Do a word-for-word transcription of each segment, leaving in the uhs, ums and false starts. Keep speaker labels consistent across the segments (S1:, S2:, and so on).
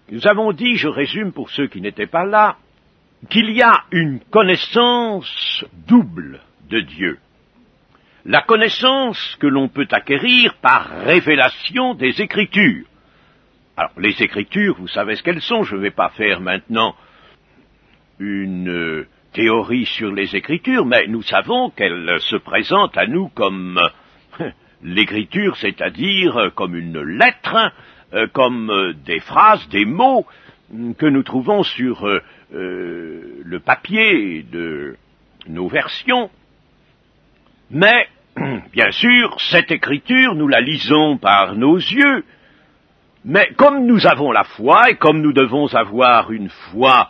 S1: Nous avons dit, je résume pour ceux qui n'étaient pas là, qu'il y a une connaissance double de Dieu. La connaissance que l'on peut acquérir par révélation des Écritures. Alors, les Écritures, vous savez ce qu'elles sont, je ne vais pas faire maintenant une euh, théorie sur les Écritures, mais nous savons qu'elles se présentent à nous comme euh, l'Écriture, c'est-à-dire euh, comme une lettre, euh, comme euh, des phrases, des mots euh, que nous trouvons sur euh, euh, le papier de nos versions. Mais, bien sûr, cette Écriture, nous la lisons par nos yeux, mais comme nous avons la foi, et comme nous devons avoir une foi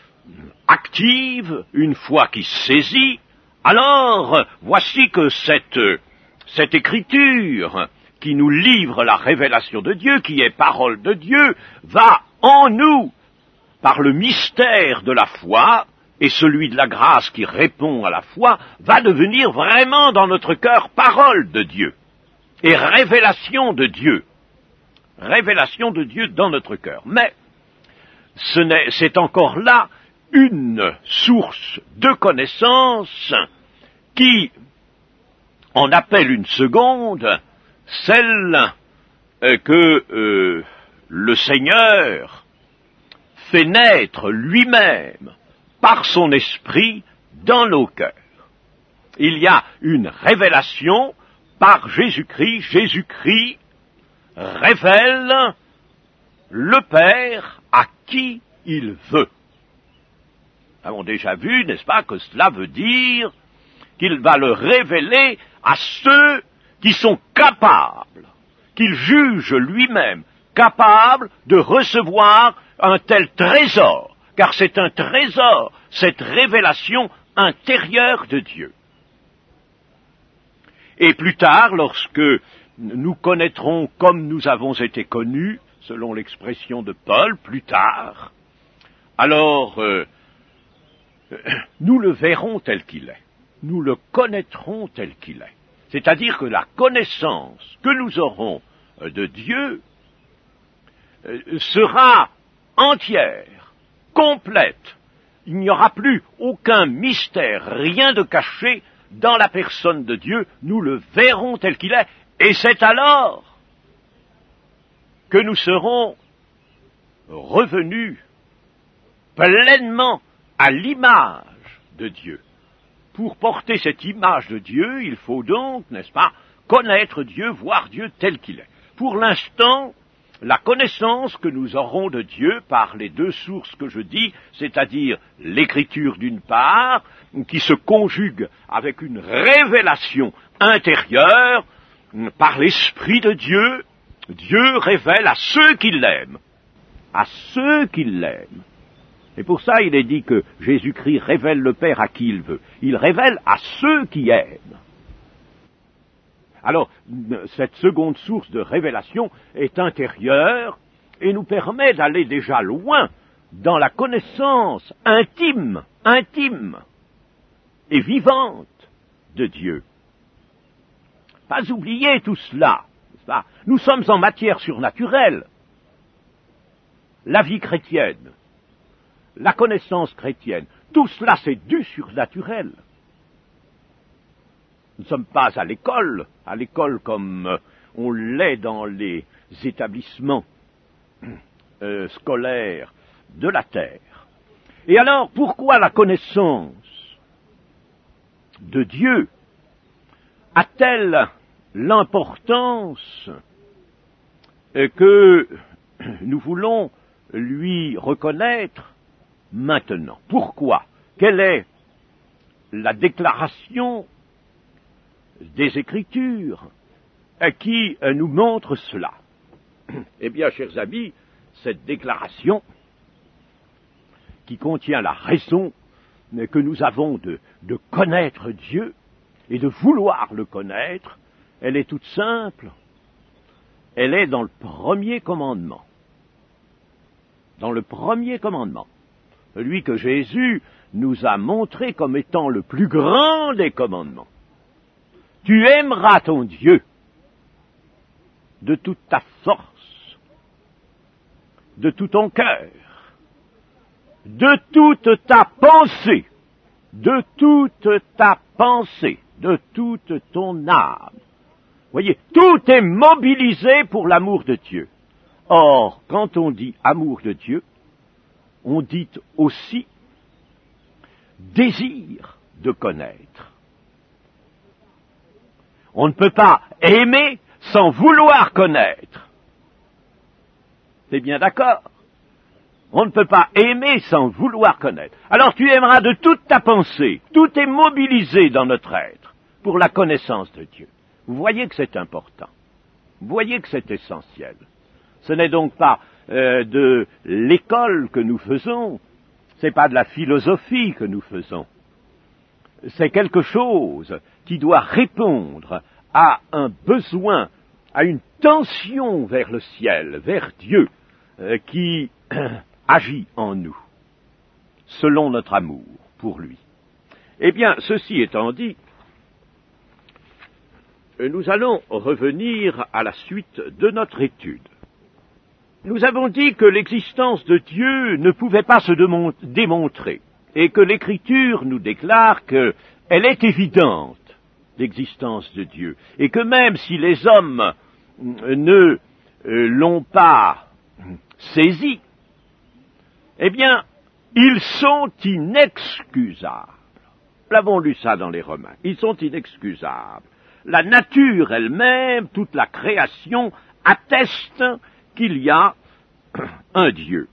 S1: active, une foi qui saisit, alors voici que cette, cette Écriture qui nous livre la révélation de Dieu, qui est parole de Dieu, va en nous, par le mystère de la foi, et celui de la grâce qui répond à la foi, va devenir vraiment dans notre cœur parole de Dieu, et révélation de Dieu. Révélation de Dieu dans notre cœur. Mais ce n'est, c'est encore là une source de connaissance qui en appelle une seconde, celle euh, que euh, le Seigneur fait naître lui-même par son esprit dans nos cœurs. Il y a une révélation par Jésus-Christ. Jésus-Christ révèle le Père à qui il veut. Nous avons déjà vu, n'est-ce pas, que cela veut dire qu'il va le révéler à ceux qui sont capables, qu'il juge lui-même capable de recevoir un tel trésor, car c'est un trésor, cette révélation intérieure de Dieu. Et plus tard, lorsque nous connaîtrons comme nous avons été connus, selon l'expression de Paul, plus tard, alors euh, nous le verrons tel qu'il est, nous le connaîtrons tel qu'il est. C'est-à-dire que la connaissance que nous aurons de Dieu euh, sera entière, complète. Il n'y aura plus aucun mystère, rien de caché dans la personne de Dieu, nous le verrons tel qu'il est. Et c'est alors que nous serons revenus pleinement à l'image de Dieu. Pour porter cette image de Dieu, il faut donc, n'est-ce pas, connaître Dieu, voir Dieu tel qu'il est. Pour l'instant, la connaissance que nous aurons de Dieu par les deux sources que je dis, c'est-à-dire l'Écriture d'une part, qui se conjugue avec une révélation intérieure, par l'Esprit de Dieu, Dieu révèle à ceux qui l'aiment, à ceux qui l'aiment. Et pour ça, il est dit que Jésus-Christ révèle le Père à qui il veut. Il révèle à ceux qui aiment. Alors, cette seconde source de révélation est intérieure et nous permet d'aller déjà loin dans la connaissance intime, intime et vivante de Dieu. Pas oublier tout cela, n'est-ce pas ? Nous sommes en matière surnaturelle. La vie chrétienne, la connaissance chrétienne, tout cela c'est du surnaturel. Nous ne sommes pas à l'école, à l'école comme on l'est dans les établissements euh, scolaires de la terre. Et alors, pourquoi la connaissance de Dieu a-t-elle l'importance que nous voulons lui reconnaître maintenant? Pourquoi? Quelle est la déclaration des Écritures qui nous montre cela? Eh bien, chers amis, cette déclaration qui contient la raison que nous avons de, de connaître Dieu et de vouloir le connaître, elle est toute simple. Elle est dans le premier commandement. Dans le premier commandement. Celui que Jésus nous a montré comme étant le plus grand des commandements. Tu aimeras ton Dieu de toute ta force de tout ton cœur, de toute ta pensée, de toute ta pensée, de toute ton âme. Voyez, tout est mobilisé pour l'amour de Dieu. Or, quand on dit amour de Dieu, on dit aussi désir de connaître. On ne peut pas aimer sans vouloir connaître. C'est bien d'accord? On ne peut pas aimer sans vouloir connaître. Alors tu aimeras de toute ta pensée. Tout est mobilisé dans notre être pour la connaissance de Dieu. Vous voyez que c'est important. Vous voyez que c'est essentiel. Ce n'est donc pas euh, de l'école que nous faisons, ce n'est pas de la philosophie que nous faisons. C'est quelque chose qui doit répondre à un besoin, à une tension vers le ciel, vers Dieu, euh, qui agit en nous, selon notre amour pour lui. Eh bien, ceci étant dit, nous allons revenir à la suite de notre étude. Nous avons dit que l'existence de Dieu ne pouvait pas se démontrer, et que l'Écriture nous déclare qu'elle est évidente, l'existence de Dieu, et que même si les hommes ne l'ont pas saisie, eh bien, ils sont inexcusables. Nous avons lu ça dans les Romains. Ils sont inexcusables. La nature elle-même, toute la création, atteste qu'il y a un Dieu.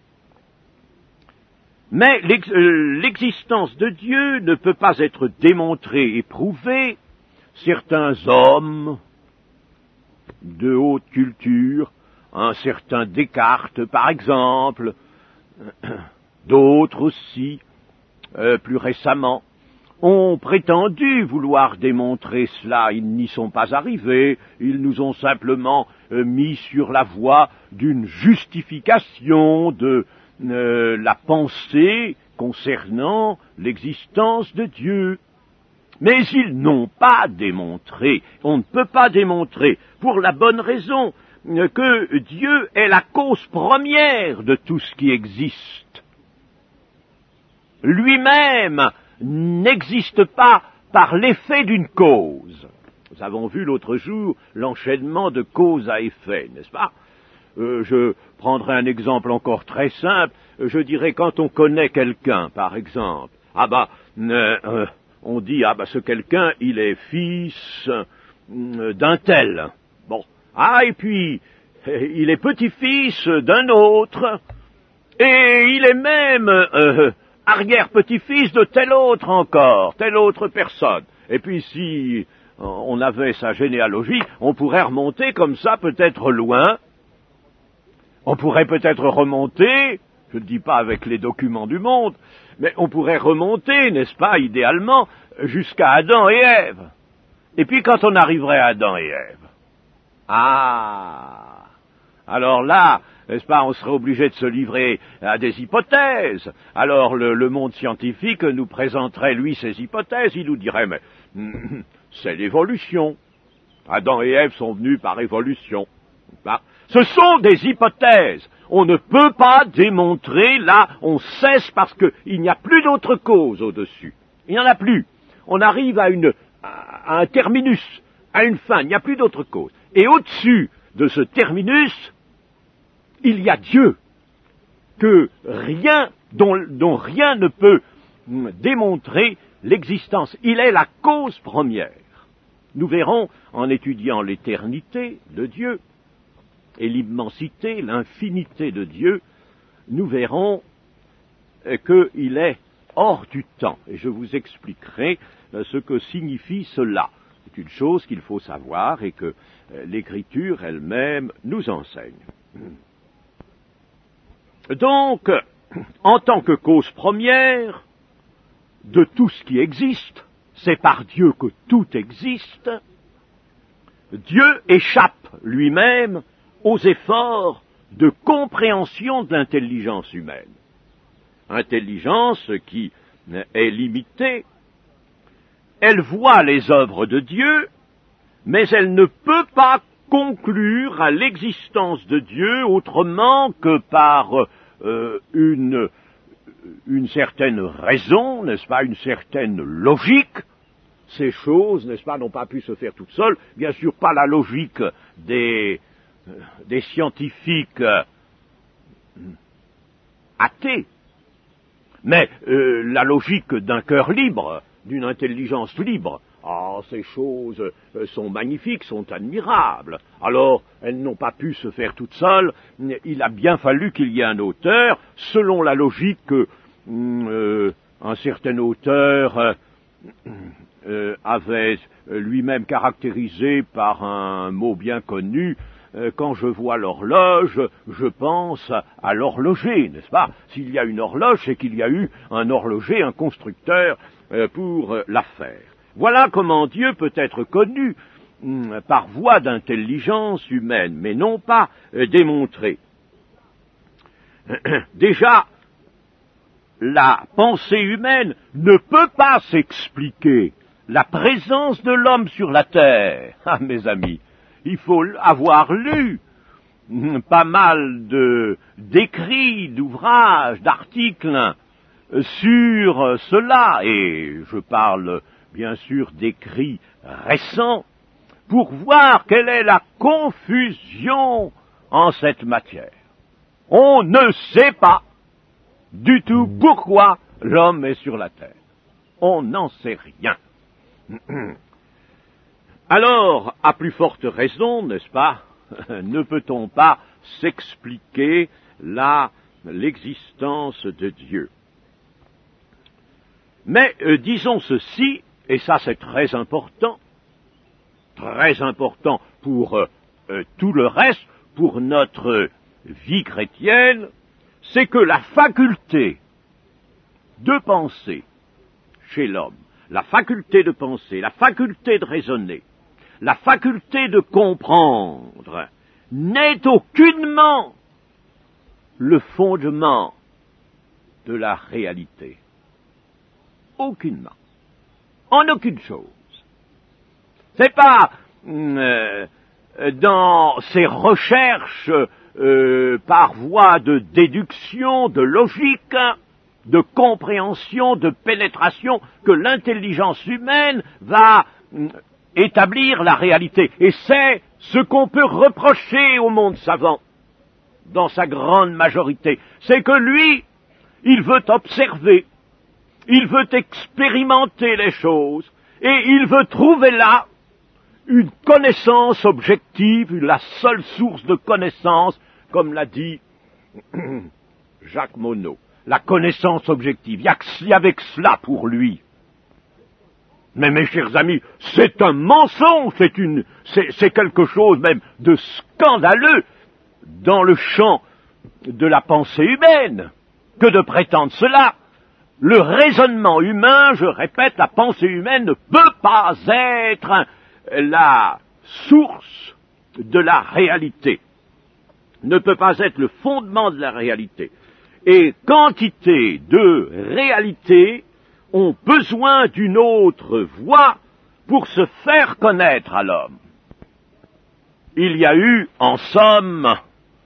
S1: Mais l'existence de Dieu ne peut pas être démontrée et prouvée. Certains hommes de haute culture, un certain Descartes par exemple, d'autres aussi, euh, plus récemment, ont prétendu vouloir démontrer cela. Ils n'y sont pas arrivés, ils nous ont simplement euh, mis sur la voie d'une justification de euh, la pensée concernant l'existence de Dieu. Mais ils n'ont pas démontré, on ne peut pas démontrer, pour la bonne raison que Dieu est la cause première de tout ce qui existe. Lui-même n'existe pas par l'effet d'une cause. Nous avons vu l'autre jour l'enchaînement de cause à effet, n'est-ce pas? euh, Je prendrai un exemple encore très simple. Je dirais quand on connaît quelqu'un, par exemple, ah bah, euh, euh, on dit, ah bah ce quelqu'un, il est fils euh, d'un tel. Bon. Ah, et puis, il est petit-fils d'un autre, et il est même euh, arrière-petit-fils de tel autre encore, telle autre personne. Et puis si on avait sa généalogie, on pourrait remonter comme ça peut-être loin, on pourrait peut-être remonter, je ne dis pas avec les documents du monde, mais on pourrait remonter, n'est-ce pas, idéalement, jusqu'à Adam et Ève. Et puis quand on arriverait à Adam et Ève, ah, alors là, n'est-ce pas, on serait obligé de se livrer à des hypothèses. Alors le, le monde scientifique nous présenterait, lui, ses hypothèses. Il nous dirait, mais hum, c'est l'évolution. Adam et Ève sont venus par évolution. Ce sont des hypothèses. On ne peut pas démontrer, là, on cesse parce qu'il n'y a plus d'autre cause au-dessus. Il n'y en a plus. On arrive à, une, à un terminus, à une fin, il n'y a plus d'autre cause. Et au-dessus de ce terminus, il y a Dieu, que rien, dont, dont rien ne peut démontrer l'existence. Il est la cause première. Nous verrons, en étudiant l'éternité de Dieu, et l'immensité, l'infinité de Dieu, nous verrons qu'il est hors du temps. Et je vous expliquerai ce que signifie cela. C'est une chose qu'il faut savoir et que l'Écriture elle-même nous enseigne. Donc, en tant que cause première de tout ce qui existe, c'est par Dieu que tout existe, Dieu échappe lui-même aux efforts de compréhension de l'intelligence humaine. Intelligence qui est limitée, elle voit les œuvres de Dieu, mais elle ne peut pas conclure à l'existence de Dieu autrement que par euh, une, une certaine raison, n'est-ce pas, une certaine logique. Ces choses, n'est-ce pas, n'ont pas pu se faire toutes seules. Bien sûr, pas la logique des, des scientifiques euh, athées, mais euh, la logique d'un cœur libre, d'une intelligence libre. Ah, ces choses euh, sont magnifiques, sont admirables. Alors, elles n'ont pas pu se faire toutes seules. Il a bien fallu qu'il y ait un auteur, selon la logique que euh, un certain auteur euh, euh, avait lui-même caractérisé par un mot bien connu. Euh, quand je vois l'horloge, je pense à l'horloger, n'est-ce pas? S'il y a une horloge, c'est qu'il y a eu un horloger, un constructeur euh, pour euh, la faire. Voilà comment Dieu peut être connu hum, par voie d'intelligence humaine, mais non pas euh, démontré. Déjà, la pensée humaine ne peut pas s'expliquer. La présence de l'homme sur la terre, ah mes amis, il faut avoir lu hum, pas mal de d'écrits, d'ouvrages, d'articles euh, sur cela, et je parle bien sûr d'écrits récents, pour voir quelle est la confusion en cette matière. On ne sait pas du tout pourquoi l'homme est sur la terre. On n'en sait rien. Alors, à plus forte raison, n'est-ce pas, ne peut-on pas s'expliquer la, l'existence de Dieu. Mais euh, disons ceci, et ça c'est très important, très important pour euh, euh, tout le reste, pour notre vie chrétienne, c'est que la faculté de penser chez l'homme, la faculté de penser, la faculté de raisonner, la faculté de comprendre, n'est aucunement le fondement de la réalité. Aucunement. En aucune chose. C'est pas euh, dans ces recherches euh, par voie de déduction, de logique, de compréhension, de pénétration, que l'intelligence humaine va euh, établir la réalité. Et c'est ce qu'on peut reprocher au monde savant, dans sa grande majorité. C'est que lui, il veut observer, il veut expérimenter les choses, et il veut trouver là une connaissance objective, la seule source de connaissance, comme l'a dit Jacques Monod. La connaissance objective, il n'y a avec cela pour lui. Mais mes chers amis, c'est un mensonge, c'est une, c'est, c'est quelque chose même de scandaleux dans le champ de la pensée humaine que de prétendre cela. Le raisonnement humain, je répète, la pensée humaine ne peut pas être la source de la réalité, ne peut pas être le fondement de la réalité. Et quantité de réalités ont besoin d'une autre voie pour se faire connaître à l'homme. Il y a eu, en somme,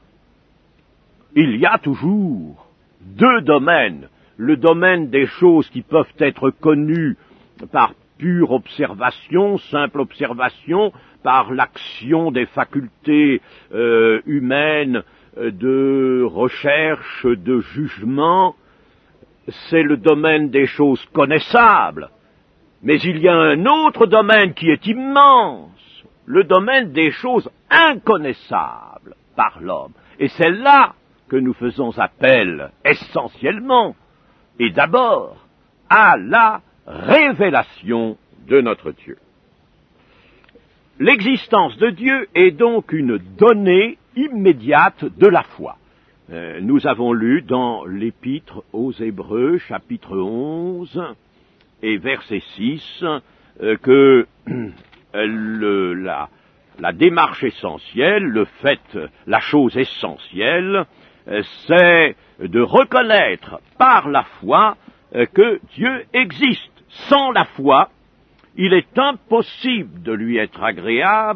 S1: il y a toujours deux domaines. Le domaine des choses qui peuvent être connues par pure observation, simple observation, par l'action des facultés euh, humaines euh, de recherche, de jugement, c'est le domaine des choses connaissables. Mais il y a un autre domaine qui est immense, le domaine des choses inconnaissables par l'homme. Et c'est là que nous faisons appel essentiellement, et d'abord, à la révélation de notre Dieu. L'existence de Dieu est donc une donnée immédiate de la foi. Euh, nous avons lu dans l'Épître aux Hébreux, chapitre onze, et verset six, euh, que euh, le, la, la démarche essentielle, le fait, la chose essentielle, euh, c'est de reconnaître par la foi euh, que Dieu existe. Sans la foi, il est impossible de lui être agréable,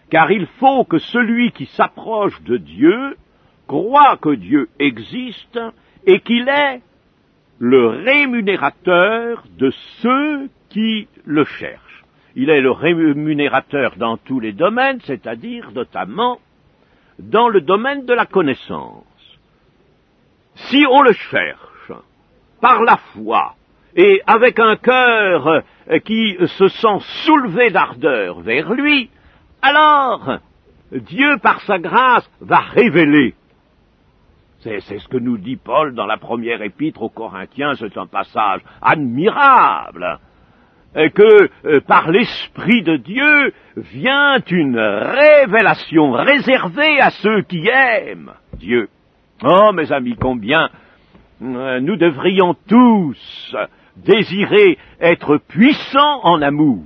S1: car il faut que celui qui s'approche de Dieu croit que Dieu existe et qu'il est le rémunérateur de ceux qui le cherchent. Il est le rémunérateur dans tous les domaines, c'est-à-dire notamment dans le domaine de la connaissance. Si on le cherche par la foi et avec un cœur qui se sent soulevé d'ardeur vers lui, alors Dieu, par sa grâce, va révéler. C'est, c'est ce que nous dit Paul dans la première épître aux Corinthiens, c'est un passage admirable, que euh, par l'Esprit de Dieu vient une révélation réservée à ceux qui aiment Dieu. Oh, mes amis, combien euh, nous devrions tous désirer être puissants en amour.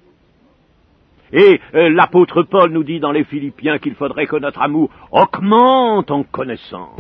S1: Et euh, l'apôtre Paul nous dit dans les Philippiens qu'il faudrait que notre amour augmente en connaissance.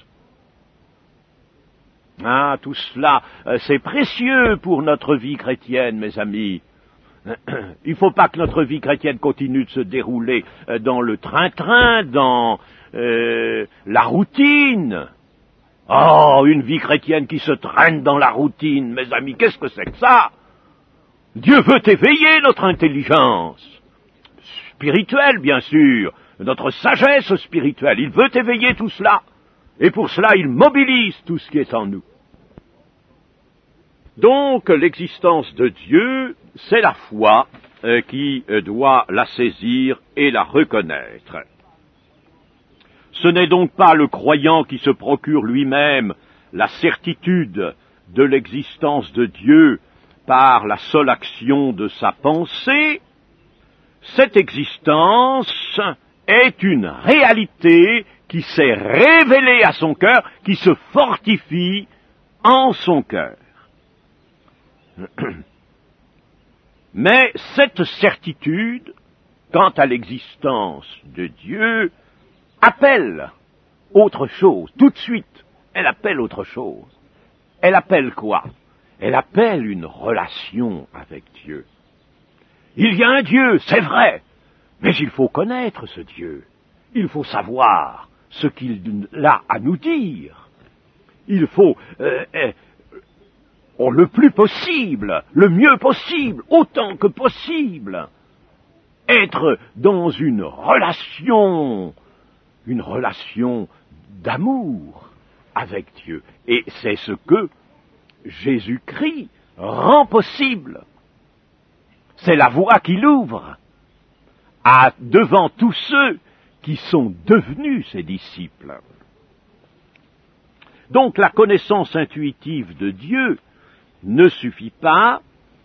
S1: Ah, tout cela, euh, c'est précieux pour notre vie chrétienne, mes amis. Il ne faut pas que notre vie chrétienne continue de se dérouler euh, dans le train-train, dans euh, la routine. Oh, une vie chrétienne qui se traîne dans la routine, mes amis, qu'est-ce que c'est que ça? Dieu veut éveiller notre intelligence spirituelle, bien sûr, notre sagesse spirituelle. Il veut éveiller tout cela. Et pour cela, il mobilise tout ce qui est en nous. Donc, l'existence de Dieu, c'est la foi euh, qui euh, doit la saisir et la reconnaître. Ce n'est donc pas le croyant qui se procure lui-même la certitude de l'existence de Dieu par la seule action de sa pensée. Cette existence est une réalité qui s'est révélée à son cœur, qui se fortifie en son cœur. Mais cette certitude, quant à l'existence de Dieu, appelle autre chose. Tout de suite, elle appelle autre chose. Elle appelle quoi? Elle appelle une relation avec Dieu. Il y a un Dieu, c'est vrai, mais il faut connaître ce Dieu. Il faut savoir ce qu'il a à nous dire. Il faut, euh, euh, le plus possible, le mieux possible, autant que possible, être dans une relation, une relation d'amour avec Dieu. Et c'est ce que Jésus-Christ rend possible. C'est la voie qu'il ouvre à, devant tous ceux qui sont devenus ses disciples. Donc la connaissance intuitive de Dieu ne suffit pas.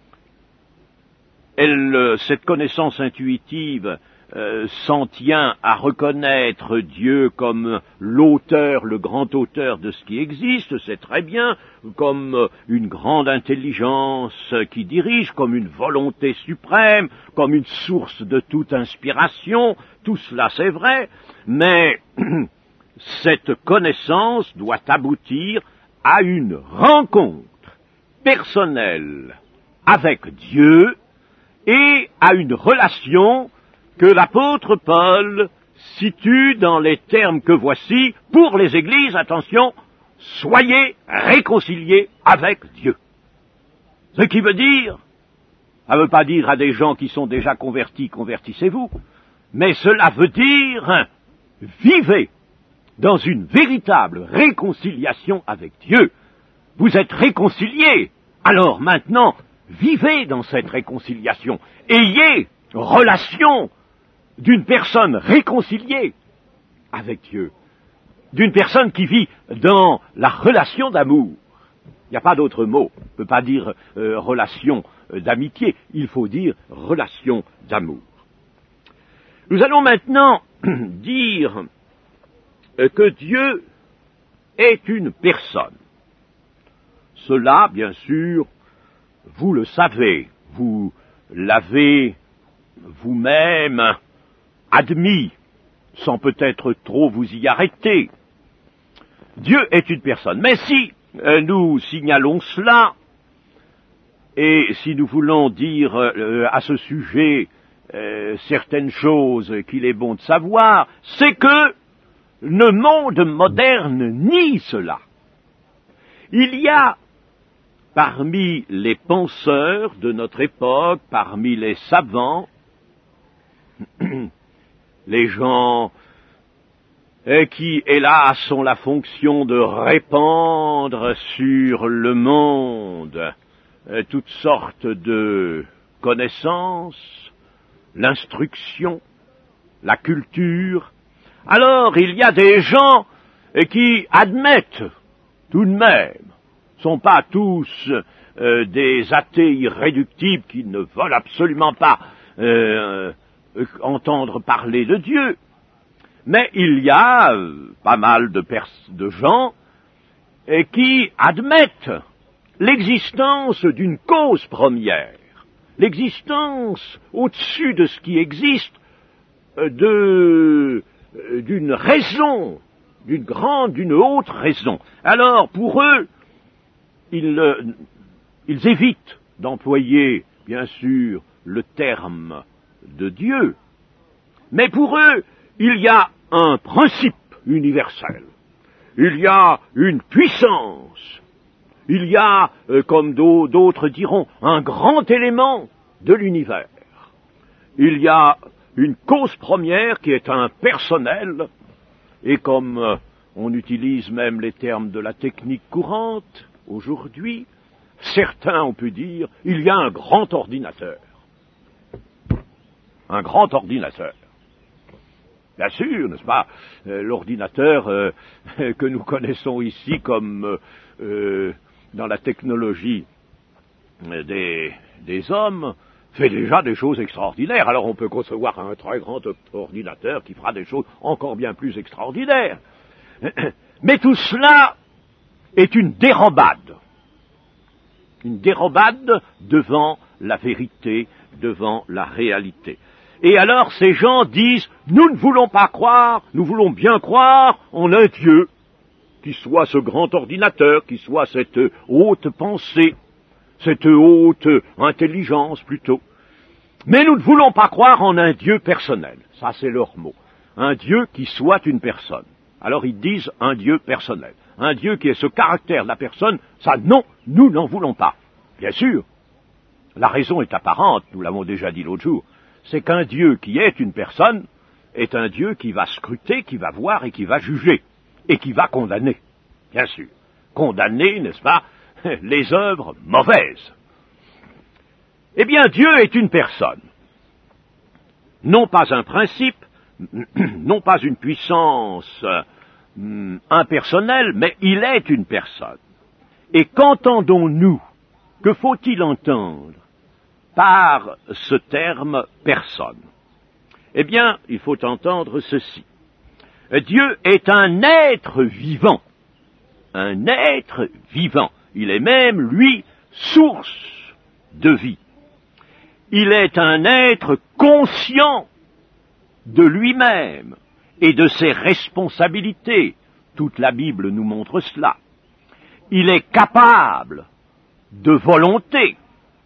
S1: Elle, cette connaissance intuitive euh, s'en tient à reconnaître Dieu comme l'auteur, le grand auteur de ce qui existe, c'est très bien, comme une grande intelligence qui dirige, comme une volonté suprême, comme une source de toute inspiration, tout cela c'est vrai, mais cette connaissance doit aboutir à une rencontre personnelle avec Dieu et à une relation que l'apôtre Paul situe dans les termes que voici pour les églises, attention, soyez réconciliés avec Dieu. Ce qui veut dire, ça ne veut pas dire à des gens qui sont déjà convertis, convertissez-vous, mais cela veut dire, vivez dans une véritable réconciliation avec Dieu. Vous êtes réconciliés, alors maintenant, vivez dans cette réconciliation, ayez relation d'une personne réconciliée avec Dieu, d'une personne qui vit dans la relation d'amour. Il n'y a pas d'autre mot. On ne peut pas dire euh, relation euh, d'amitié, il faut dire relation d'amour. Nous allons maintenant dire euh, que Dieu est une personne. Cela, bien sûr, vous le savez, vous l'avez vous-même admis, sans peut-être trop vous y arrêter. Dieu est une personne. Mais si euh, nous signalons cela, et si nous voulons dire euh, à ce sujet euh, certaines choses qu'il est bon de savoir, c'est que le monde moderne nie cela. Il y a parmi les penseurs de notre époque, parmi les savants, les gens qui, hélas, ont la fonction de répandre sur le monde toutes sortes de connaissances, l'instruction, la culture. Alors, il y a des gens qui admettent tout de même, ne sont pas tous euh, des athées irréductibles qui ne veulent absolument pas euh, euh, entendre parler de Dieu, mais il y a euh, pas mal de, pers- de gens euh, qui admettent l'existence d'une cause première, l'existence au-dessus de ce qui existe, euh, de, euh, d'une raison, d'une grande, d'une haute raison. Alors, pour eux, ils, euh, ils évitent d'employer, bien sûr, le terme de Dieu, mais pour eux, il y a un principe universel, il y a une puissance, il y a, euh, comme d'autres diront, un grand élément de l'univers. Il y a une cause première qui est impersonnelle, et comme euh, on utilise même les termes de la technique courante aujourd'hui, certains ont pu dire, il y a un grand ordinateur. Un grand ordinateur. Bien sûr, n'est-ce pas, euh, l'ordinateur euh, que nous connaissons ici comme euh, euh, dans la technologie des, des hommes, fait déjà des choses extraordinaires. Alors on peut concevoir un très grand ordinateur qui fera des choses encore bien plus extraordinaires. Mais tout cela est une dérobade. Une dérobade devant la vérité, devant la réalité. Et alors ces gens disent, nous ne voulons pas croire, nous voulons bien croire en un Dieu, qui soit ce grand ordinateur, qui soit cette haute pensée, cette haute intelligence plutôt. Mais nous ne voulons pas croire en un Dieu personnel, ça c'est leur mot, un Dieu qui soit une personne. Alors ils disent un Dieu personnel, un Dieu qui est ce caractère de la personne, ça non, nous n'en voulons pas. Bien sûr, la raison est apparente, nous l'avons déjà dit l'autre jour, c'est qu'un Dieu qui est une personne est un Dieu qui va scruter, qui va voir et qui va juger, et qui va condamner, bien sûr. Condamner, n'est-ce pas, les œuvres mauvaises. Eh bien, Dieu est une personne, non pas un principe, non pas une puissance euh, impersonnelle, mais il est une personne. Et qu'entendons-nous? Que faut-il entendre par ce terme personne? Eh bien, il faut entendre ceci. Dieu est un être vivant, un être vivant. Il est même, lui, source de vie. Il est un être conscient de lui-même et de ses responsabilités. Toute la Bible nous montre cela. Il est capable de volonté.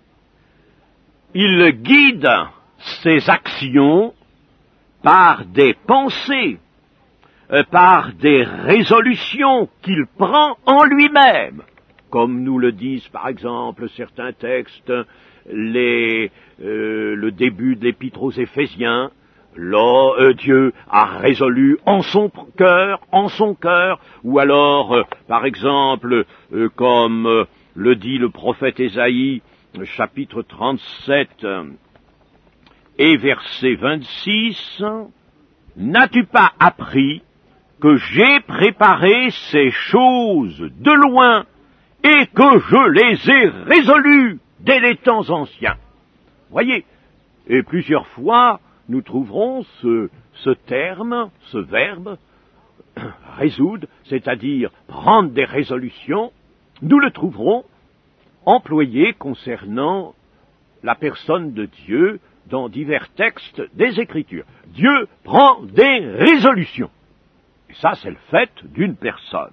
S1: Il guide ses actions par des pensées, par des résolutions qu'il prend en lui-même, comme nous le disent par exemple certains textes, les, euh, le début de l'épître aux Éphésiens, là, euh, Dieu a résolu en son cœur, en son cœur, ou alors, euh, par exemple, euh, comme euh, le dit le prophète Ésaïe, chapitre trente-sept euh, et verset vingt-six, « N'as-tu pas appris que j'ai préparé ces choses de loin et que je les ai résolues dès les temps anciens ?» Voyez, et plusieurs fois, nous trouverons ce, ce terme, ce verbe, résoudre, c'est-à-dire prendre des résolutions, nous le trouverons employé concernant la personne de Dieu dans divers textes des Écritures. Dieu prend des résolutions. Et ça, c'est le fait d'une personne.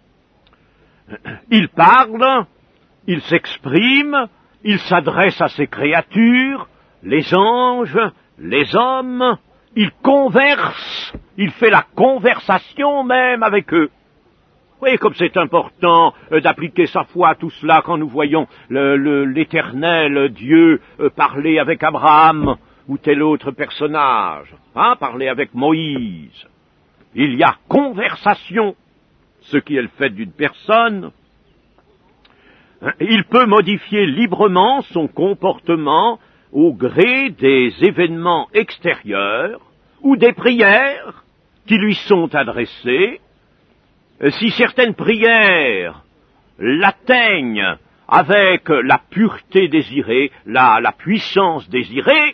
S1: Il parle, il s'exprime, il s'adresse à ses créatures, les anges, les hommes, il converse, il fait la conversation même avec eux. Vous voyez comme c'est important euh, d'appliquer sa foi à tout cela quand nous voyons le, le, l'Éternel Dieu euh, parler avec Abraham ou tel autre personnage, hein, parler avec Moïse. Il y a conversation, ce qui est le fait d'une personne. Il peut modifier librement son comportement au gré des événements extérieurs ou des prières qui lui sont adressées. Si certaines prières l'atteignent avec la pureté désirée, la, la puissance désirée,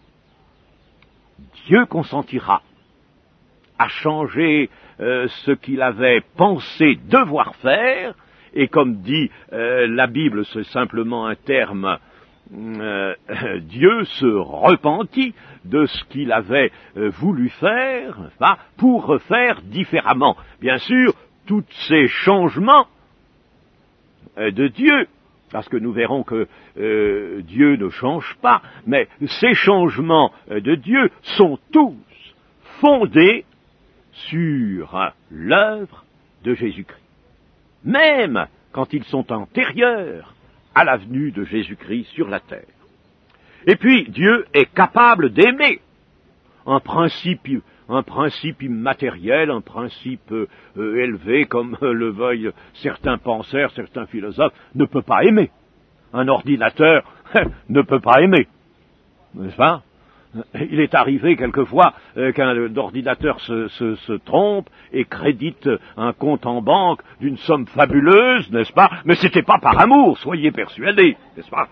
S1: Dieu consentira à changer euh, ce qu'il avait pensé devoir faire, et comme dit euh, la Bible, c'est simplement un terme, euh, Dieu se repentit de ce qu'il avait euh, voulu faire, hein, pour faire différemment. Bien sûr, tous ces changements euh, de Dieu, parce que nous verrons que euh, Dieu ne change pas, mais ces changements euh, de Dieu sont tous fondés sur hein, l'œuvre de Jésus-Christ. Même quand ils sont antérieurs à la venue de Jésus-Christ sur la terre. Et puis, Dieu est capable d'aimer. Un principe, un principe immatériel, un principe euh, élevé, comme euh, le veuillent certains penseurs, certains philosophes, ne peut pas aimer. Un ordinateur ne peut pas aimer. N'est-ce pas ? Il est arrivé quelquefois euh, qu'un ordinateur se, se, se trompe et crédite un compte en banque d'une somme fabuleuse, n'est-ce pas? Mais c'était pas par amour, soyez persuadés, n'est-ce pas?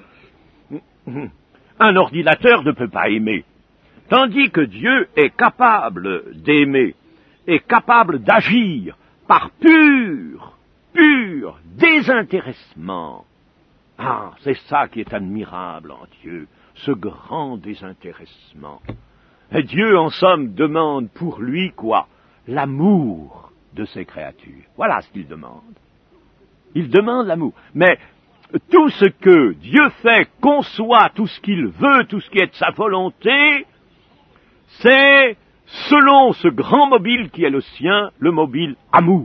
S1: Un ordinateur ne peut pas aimer, tandis que Dieu est capable d'aimer, est capable d'agir par pur, pur désintéressement. Ah, c'est ça qui est admirable en Dieu. Ce grand désintéressement. Et Dieu, en somme, demande pour lui quoi? L'amour de ses créatures. Voilà ce qu'il demande. Il demande l'amour. Mais tout ce que Dieu fait, conçoit, tout ce qu'il veut, tout ce qui est de sa volonté, c'est, selon ce grand mobile qui est le sien, le mobile amour.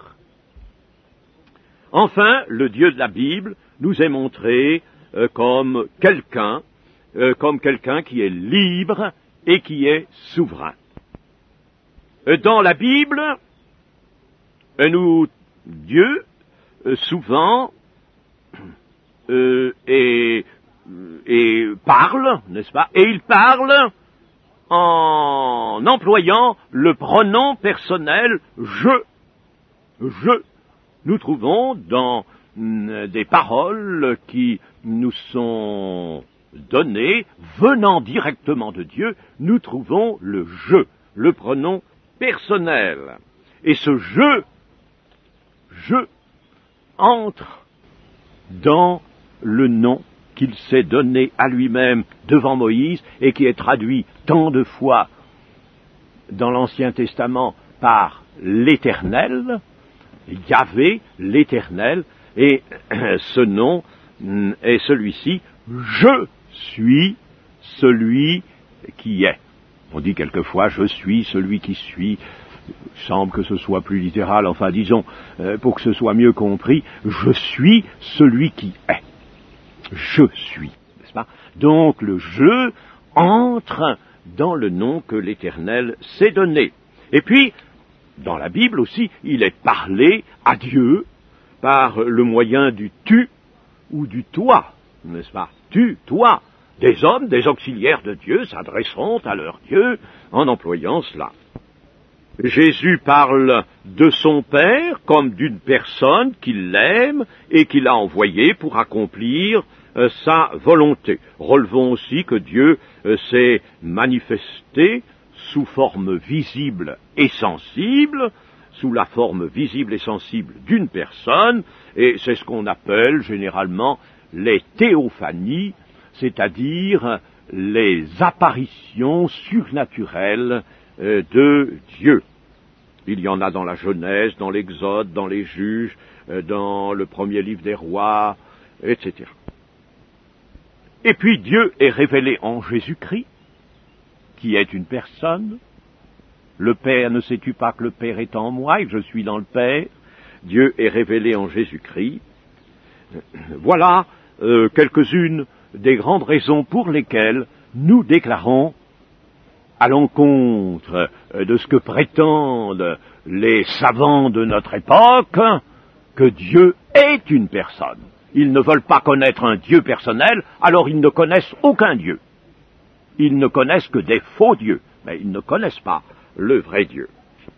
S1: Enfin, le Dieu de la Bible nous est montré euh, comme quelqu'un Euh, comme quelqu'un qui est libre et qui est souverain. Euh, dans la Bible, euh, nous, Dieu, euh, souvent, euh, et, et parle, n'est-ce pas? Et il parle en employant le pronom personnel « je ». Je. Nous trouvons dans mm, des paroles qui nous sont donné, venant directement de Dieu, nous trouvons le « je », le pronom personnel. Et ce « je », je, entre dans le nom qu'il s'est donné à lui-même devant Moïse et qui est traduit tant de fois dans l'Ancien Testament par l'Éternel, Yahvé, l'Éternel, et ce nom est celui-ci, je suis celui qui est. On dit quelquefois, je suis celui qui suis. Il semble que ce soit plus littéral. Enfin, disons, euh, pour que ce soit mieux compris, je suis celui qui est. Je suis, n'est-ce pas? Donc, le je entre dans le nom que l'Éternel s'est donné. Et puis, dans la Bible aussi, il est parlé à Dieu par le moyen du tu ou du toi, n'est-ce pas? Tu, toi, des hommes, des auxiliaires de Dieu s'adresseront à leur Dieu en employant cela. Jésus parle de son Père comme d'une personne qu'il l'aime et qu'il a envoyée pour accomplir euh, sa volonté. Relevons aussi que Dieu euh, s'est manifesté sous forme visible et sensible, sous la forme visible et sensible d'une personne, et c'est ce qu'on appelle généralement les théophanies, c'est-à-dire les apparitions surnaturelles euh, de Dieu. Il y en a dans la Genèse, dans l'Exode, dans les Juges, euh, dans le premier livre des Rois, et cetera. Et puis Dieu est révélé en Jésus-Christ, qui est une personne. Le Père, ne sais-tu pas que le Père est en moi et que je suis dans le Père? Dieu est révélé en Jésus-Christ. Voilà euh, quelques-unes des grandes raisons pour lesquelles nous déclarons, à l'encontre de ce que prétendent les savants de notre époque, que Dieu est une personne. Ils ne veulent pas connaître un Dieu personnel, alors ils ne connaissent aucun Dieu. Ils ne connaissent que des faux dieux, mais ils ne connaissent pas le vrai Dieu.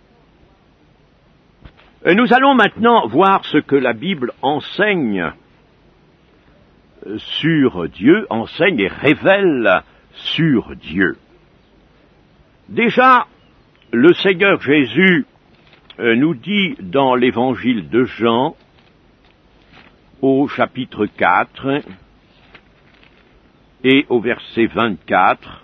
S1: Et nous allons maintenant voir ce que la Bible enseigne sur Dieu, enseigne et révèle sur Dieu. Déjà, le Seigneur Jésus nous dit dans l'évangile de Jean, au chapitre quatre et au verset vingt-quatre,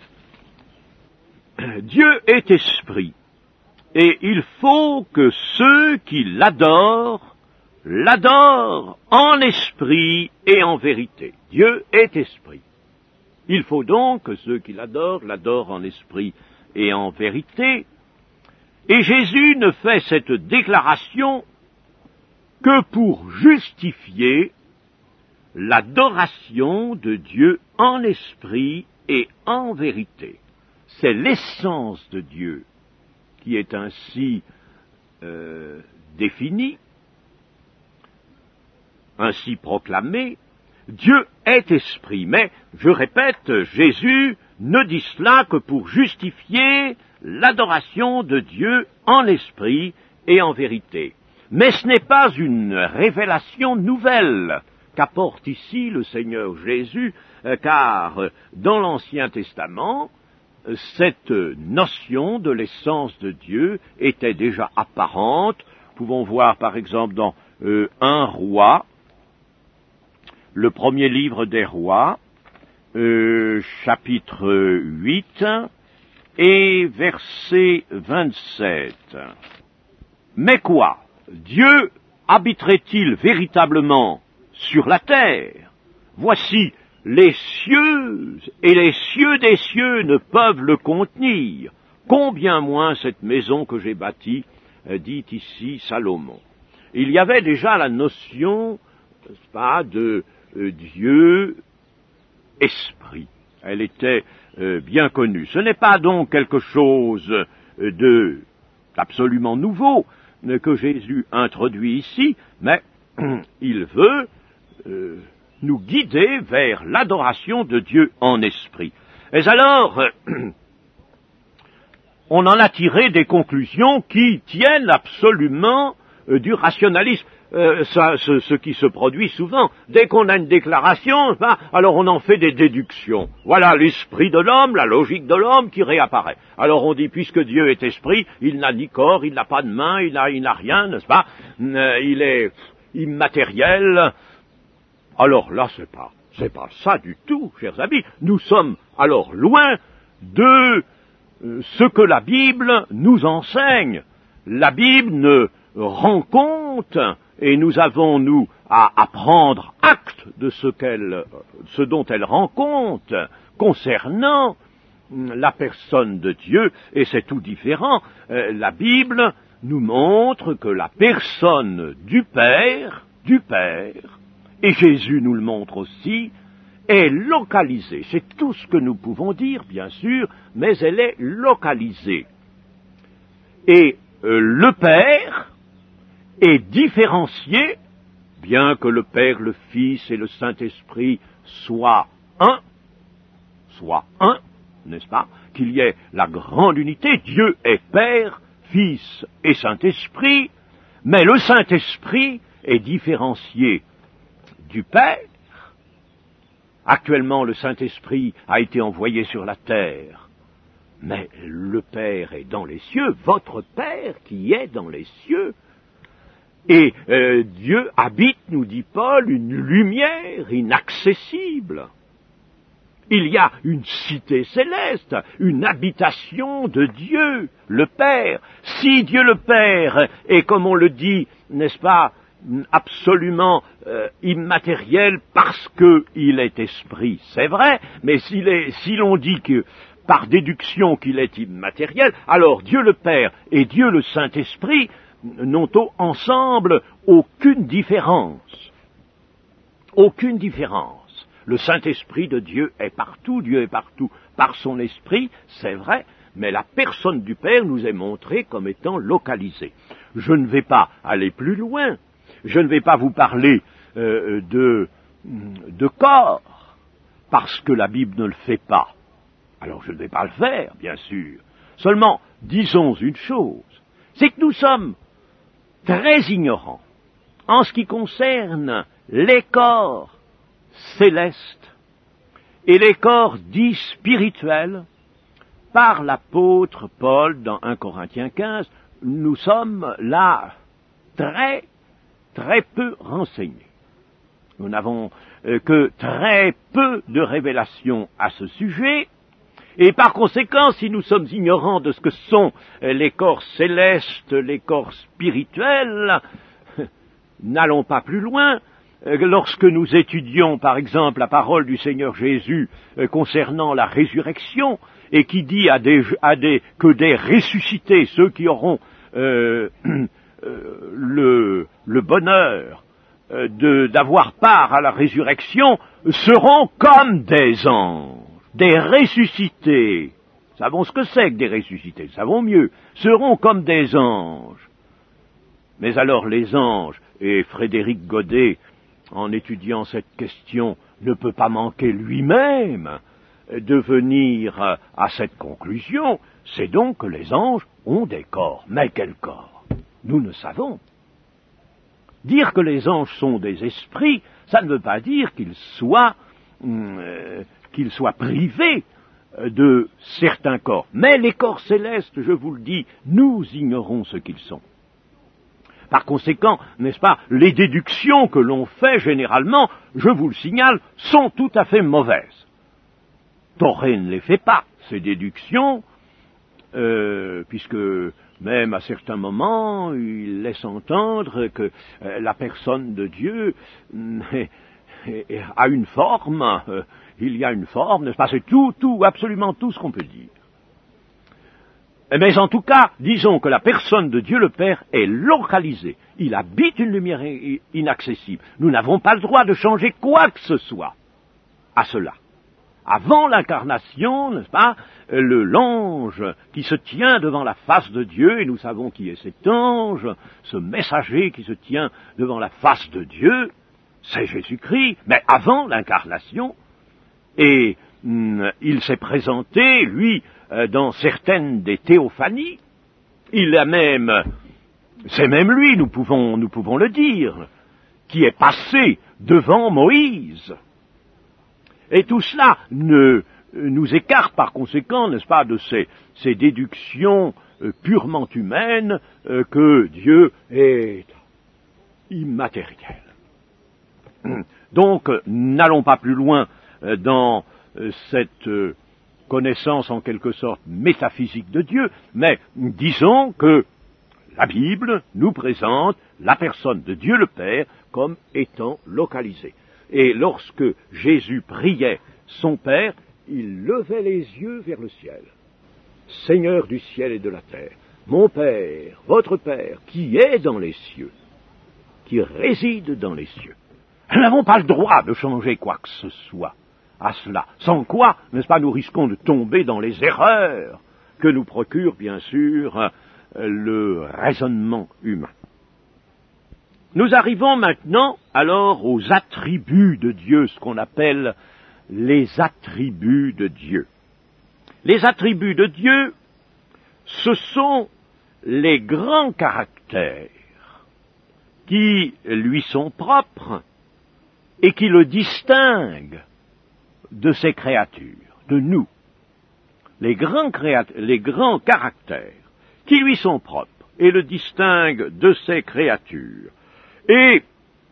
S1: Dieu est esprit, et il faut que ceux qui l'adorent, l'adorent en esprit et en vérité. Dieu est esprit. Il faut donc que ceux qui l'adorent, l'adorent en esprit et en vérité. Et Jésus ne fait cette déclaration que pour justifier l'adoration de Dieu en esprit et en vérité. C'est l'essence de Dieu qui est ainsi euh, définie, ainsi proclamée. Dieu est esprit, mais, je répète, Jésus ne dit cela que pour justifier l'adoration de Dieu en esprit et en vérité. Mais ce n'est pas une révélation nouvelle qu'apporte ici le Seigneur Jésus, car dans l'Ancien Testament, cette notion de l'essence de Dieu était déjà apparente. Nous pouvons voir par exemple dans euh, un roi, le premier livre des rois, euh, chapitre huit et verset vingt-sept. Mais quoi? Dieu habiterait-il véritablement sur la terre? Voici, les cieux et les cieux des cieux ne peuvent le contenir. Combien moins cette maison que j'ai bâtie, dit ici Salomon. Il y avait déjà la notion, n'est-ce pas, de euh, Dieu esprit. Elle était euh, bien connue. Ce n'est pas donc quelque chose de absolument nouveau euh, que Jésus introduit ici, mais il veut euh, nous guider vers l'adoration de Dieu en esprit. Et alors, euh, on en a tiré des conclusions qui tiennent absolument euh, du rationalisme. Euh, ça, ce, ce qui se produit souvent, dès qu'on a une déclaration, ben, alors on en fait des déductions. Voilà l'esprit de l'homme, la logique de l'homme qui réapparaît. Alors on dit, puisque Dieu est esprit, il n'a ni corps, il n'a pas de main, il n'a, il n'a rien, n'est-ce pas? euh, Il est immatériel. Alors là, c'est pas, c'est pas ça du tout, chers amis. Nous sommes alors loin de euh, ce que la Bible nous enseigne. La Bible ne rend compte, et nous avons, nous, à, à prendre acte de ce qu'elle, ce dont elle rend compte concernant la personne de Dieu, et c'est tout différent. Euh, la Bible nous montre que la personne du Père, du Père, et Jésus nous le montre aussi, est localisée. C'est tout ce que nous pouvons dire, bien sûr, mais elle est localisée. Et euh, le Père est différencié, bien que le Père, le Fils et le Saint-Esprit soient un, soient un, n'est-ce pas, qu'il y ait la grande unité, Dieu est Père, Fils et Saint-Esprit, mais le Saint-Esprit est différencié du Père. Actuellement, le Saint-Esprit a été envoyé sur la terre, mais le Père est dans les cieux, votre Père qui est dans les cieux. Et euh, Dieu habite, nous dit Paul, une lumière inaccessible. Il y a une cité céleste, une habitation de Dieu, le Père. Si Dieu le Père est, comme on le dit, n'est-ce pas, absolument euh, immatériel parce qu'il est esprit, c'est vrai, mais s'il est, si l'on dit que par déduction qu'il est immatériel, alors Dieu le Père et Dieu le Saint-Esprit n'ont ensemble aucune différence. Aucune différence. Le Saint-Esprit de Dieu est partout, Dieu est partout par son Esprit, c'est vrai, mais la personne du Père nous est montrée comme étant localisée. Je ne vais pas aller plus loin, je ne vais pas vous parler euh, de, de corps, parce que la Bible ne le fait pas. Alors je ne vais pas le faire, bien sûr. Seulement, disons une chose, c'est que nous sommes très ignorants en ce qui concerne les corps célestes et les corps dits spirituels. Par l'apôtre Paul dans un Corinthiens quinze, nous sommes là très, très peu renseignés. Nous n'avons euh, que très peu de révélations à ce sujet, et par conséquent, si nous sommes ignorants de ce que sont les corps célestes, les corps spirituels, n'allons pas plus loin. Lorsque nous étudions, par exemple, la parole du Seigneur Jésus concernant la résurrection, et qui dit à des, à des, que des ressuscités, ceux qui auront euh, euh, le, le bonheur euh, de, d'avoir part à la résurrection, seront comme des anges, des ressuscités. Nous savons ce que c'est que des ressuscités, nous savons mieux, seront comme des anges. Mais alors les anges, et Frédéric Godet, en étudiant cette question, ne peut pas manquer lui-même de venir à cette conclusion, c'est donc que les anges ont des corps. Mais quel corps? Nous ne savons. Dire que les anges sont des esprits, ça ne veut pas dire qu'ils soient, euh, qu'ils soient privés de certains corps. Mais les corps célestes, je vous le dis, nous ignorons ce qu'ils sont. Par conséquent, n'est-ce pas, les déductions que l'on fait généralement, je vous le signale, sont tout à fait mauvaises. Thoré ne les fait pas, ces déductions, euh, puisque même à certains moments, il laisse entendre que euh, la personne de Dieu euh, a une forme, euh, il y a une forme, n'est-ce pas, c'est tout, tout, absolument tout ce qu'on peut dire. Mais en tout cas, disons que la personne de Dieu le Père est localisée. Il habite une lumière inaccessible. Nous n'avons pas le droit de changer quoi que ce soit à cela. Avant l'incarnation, n'est-ce pas, le l'ange qui se tient devant la face de Dieu, et nous savons qui est cet ange, ce messager qui se tient devant la face de Dieu, c'est Jésus-Christ, mais avant l'incarnation, et hum, il s'est présenté, lui, dans certaines des théophanies, il a même, c'est même lui, nous pouvons, nous pouvons le dire, qui est passé devant Moïse. Et tout cela ne nous écarte par conséquent, n'est-ce pas, de ces, ces déductions euh, purement humaines euh, que Dieu est immatériel. Donc, n'allons pas plus loin euh, dans euh, cette euh, connaissance en quelque sorte métaphysique de Dieu, mais disons que la Bible nous présente la personne de Dieu le Père comme étant localisée. Et lorsque Jésus priait son Père, il levait les yeux vers le ciel. Seigneur du ciel et de la terre, mon Père, votre Père, qui est dans les cieux, qui réside dans les cieux. Nous n'avons pas le droit de changer quoi que ce soit à cela, sans quoi, n'est-ce pas, nous risquons de tomber dans les erreurs que nous procure, bien sûr, le raisonnement humain. Nous arrivons maintenant, alors, aux attributs de Dieu, ce qu'on appelle les attributs de Dieu. Les attributs de Dieu, ce sont les grands caractères qui lui sont propres et qui le distinguent de ses créatures, de nous. Les grands, créat- les grands caractères qui lui sont propres et le distinguent de ses créatures. Et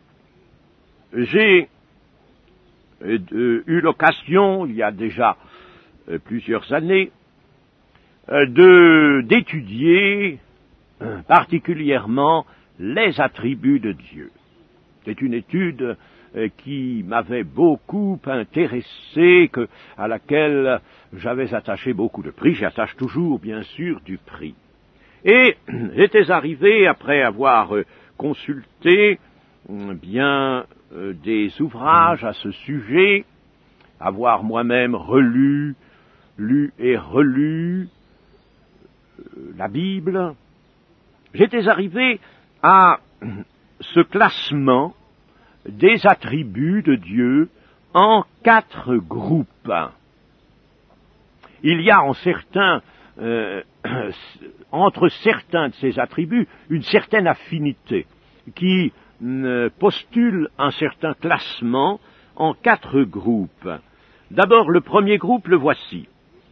S1: j'ai euh, eu l'occasion, il y a déjà euh, plusieurs années, euh, de, d'étudier euh, particulièrement les attributs de Dieu. C'est une étude euh, qui m'avait beaucoup intéressé, que, à laquelle j'avais attaché beaucoup de prix. J'attache toujours, bien sûr, du prix. Et j'étais arrivé, après avoir euh, consulté euh, bien euh, des ouvrages à ce sujet, avoir moi-même relu, lu et relu euh, la Bible, j'étais arrivé à ce classement des attributs de Dieu en quatre groupes. Il y a en certains, euh, entre certains de ces attributs une certaine affinité qui euh, postule un certain classement en quatre groupes. D'abord, le premier groupe, le voici.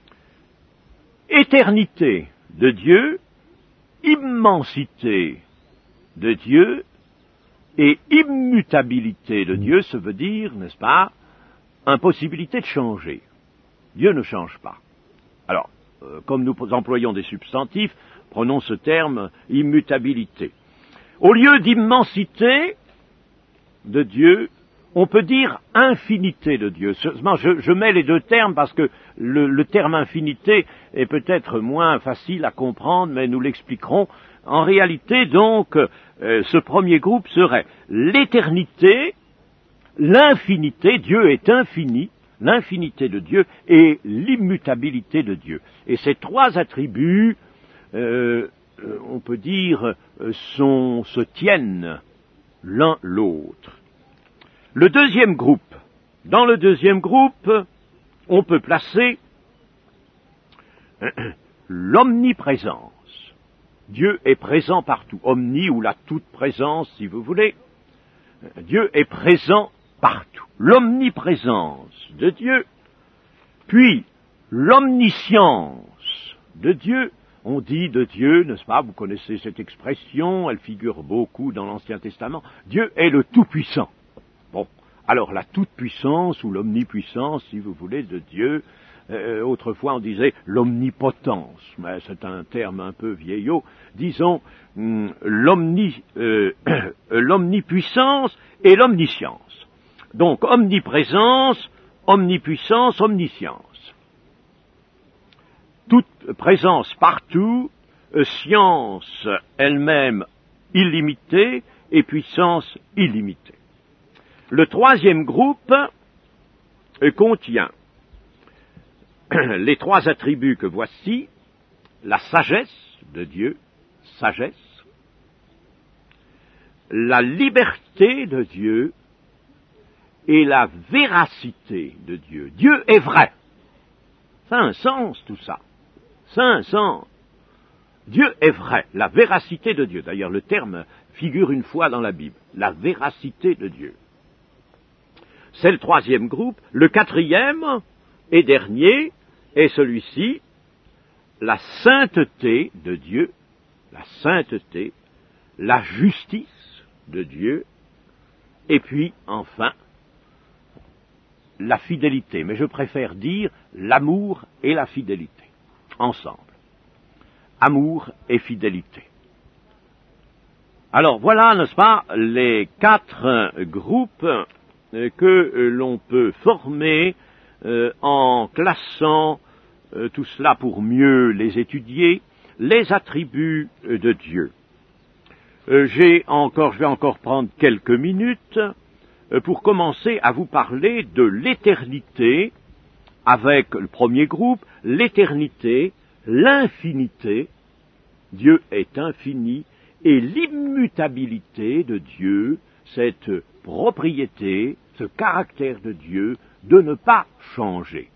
S1: Éternité de Dieu, immensité de Dieu et immutabilité de Dieu, ça veut dire, n'est-ce pas, impossibilité de changer. Dieu ne change pas. Alors, euh, comme nous employons des substantifs, prenons ce terme immutabilité. Au lieu d'immensité de Dieu, on peut dire infinité de Dieu. Seulement, je, je mets les deux termes parce que le, le terme infinité est peut-être moins facile à comprendre, mais nous l'expliquerons. En réalité, donc, euh, ce premier groupe serait l'éternité, l'infinité, Dieu est infini, l'infinité de Dieu et l'immutabilité de Dieu. Et ces trois attributs, euh, on peut dire, sont, se tiennent l'un l'autre. Le deuxième groupe. Dans le deuxième groupe, on peut placer l'omniprésence. Dieu est présent partout. Omni ou la toute-présence, si vous voulez. Dieu est présent partout. L'omniprésence de Dieu, puis l'omniscience de Dieu. On dit de Dieu, n'est-ce pas, vous connaissez cette expression, elle figure beaucoup dans l'Ancien Testament. Dieu est le Tout-Puissant. Bon, alors la toute-puissance ou l'omnipuissance, si vous voulez, de Dieu, euh, autrefois on disait l'omnipotence, mais c'est un terme un peu vieillot, disons hum, l'omni, euh, l'omnipuissance et l'omniscience. Donc omniprésence, omnipuissance, omniscience. Toute présence partout, euh, science elle-même illimitée et puissance illimitée. Le troisième groupe euh, contient les trois attributs que voici, la sagesse de Dieu, sagesse, la liberté de Dieu et la véracité de Dieu. Dieu est vrai. Ça a un sens tout ça. Ça a un sens. Dieu est vrai, la véracité de Dieu. D'ailleurs, le terme figure une fois dans la Bible, la véracité de Dieu. C'est le troisième groupe. Le quatrième et dernier est celui-ci, la sainteté de Dieu, la sainteté, la justice de Dieu, et puis, enfin, la fidélité. Mais je préfère dire l'amour et la fidélité, ensemble. Amour et fidélité. Alors, voilà, n'est-ce pas, les quatre groupes que l'on peut former euh, en classant euh, tout cela pour mieux les étudier, les attributs de Dieu. Euh, j'ai encore, je vais encore prendre quelques minutes euh, pour commencer à vous parler de l'éternité, avec le premier groupe, l'éternité, l'infinité, Dieu est infini, et l'immutabilité de Dieu, cette propriété, ce caractère de Dieu, de ne pas changer.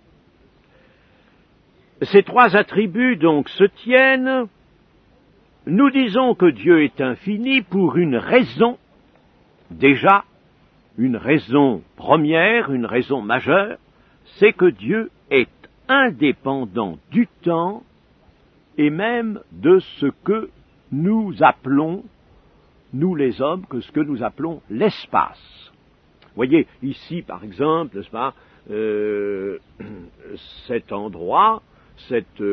S1: Ces trois attributs donc se tiennent. Nous disons que Dieu est infini pour une raison, déjà, une raison première, une raison majeure, c'est que Dieu est indépendant du temps et même de ce que nous appelons, nous les hommes, que ce que nous appelons l'espace. Voyez, ici, par exemple, n'est-ce pas, euh, cet endroit, cette, euh,